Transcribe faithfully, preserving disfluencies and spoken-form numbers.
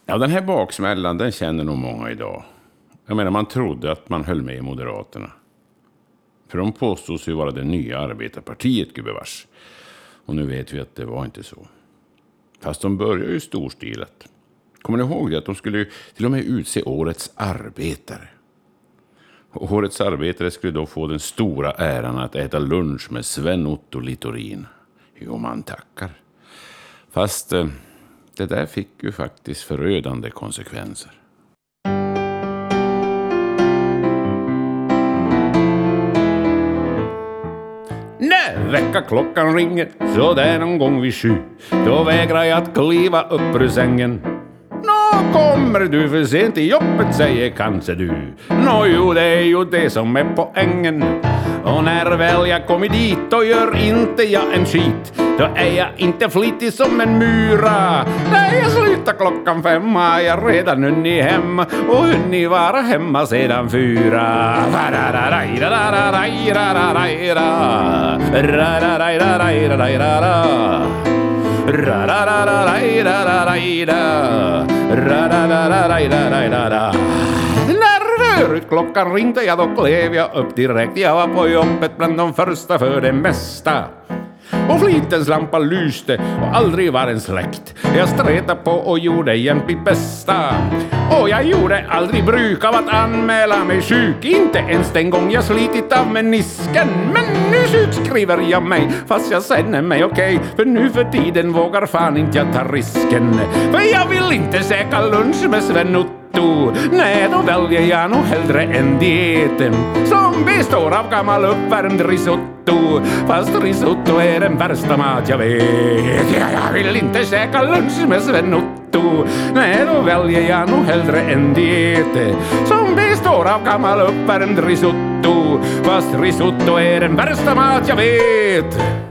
Ja, den här baksmällan, den känner nog många idag. Jag menar, man trodde att man höll med Moderaterna. För de påstås ju vara det nya arbetarpartiet, gubevars. Och nu vet vi att det var inte så. Fast de börjar ju storstilat. Kommer ni ihåg det? Att de skulle ju till och med utse årets arbetare. Och årets arbetare skulle då få den stora äran att äta lunch med Sven Otto Littorin. Jo, man tackar. Fast eh, det där fick ju faktiskt förödande konsekvenser. När väckarklockan ringer så det är någon gång vid sju, då vägrar jag att kliva upp ur sängen. Nå kommer du för sent till jobbet, säger kanske du. Nå jo, det är ju det som är poängen. Och när väl jag kommer dit, då gör inte jag en skit. Då är jag inte flitig som en myra. När jag slutar klockan fem har jag redan hunnit hem. Och hunnit vara hemma sedan fyra. När förut klockan ringde jag, då klev jag upp direkt. Jag var på jobbet bland de första för det mesta. Och flitens lampa lyste och aldrig var en släkt. Jag stretade på och gjorde jämt mitt bästa. Och jag gjorde aldrig bruk av att anmäla mig sjuk. Inte ens den gång jag slitit av menisken. Men nu sjukskriver jag mig, fast jag känner mig okej. Okay. För nu för tiden vågar fan inte jag ta risken. För jag vill inte käka lunch med Sven Otto. Nej, då väljer jag nog hellre en diet som består av gammal uppvärmd risotto. Fast risotto är den värsta mat jag vet. Jag vill inte käka lunch med Sven Otto. Nej, då väljer jag nog hellre en diet som består av gammal uppvärmd risotto. Fast risotto är den värsta mat jag vet.